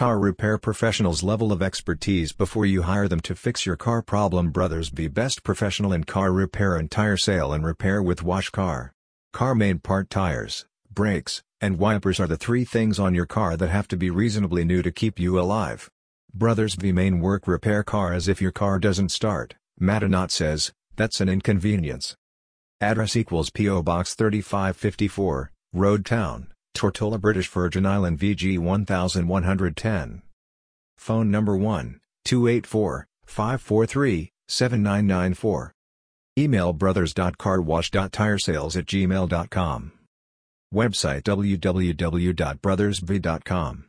car repair professionals' level of expertise before you hire them to fix your car problem. Brothers B, best professional in car repair and tire sale and repair with Wash Car. Car main part: tires, brakes, and wipers are the three things on your car that have to be reasonably new to keep you alive. Brothers V main work: repair car as if your car doesn't start. Matanat says, that's an inconvenience. Address equals P.O. Box 3554, Road Town, Tortola, British Virgin Island VG 1110. Phone number 1-284-543-7994. Email brothers.carwash.tiresales@gmail.com. Website www.brothersv.com.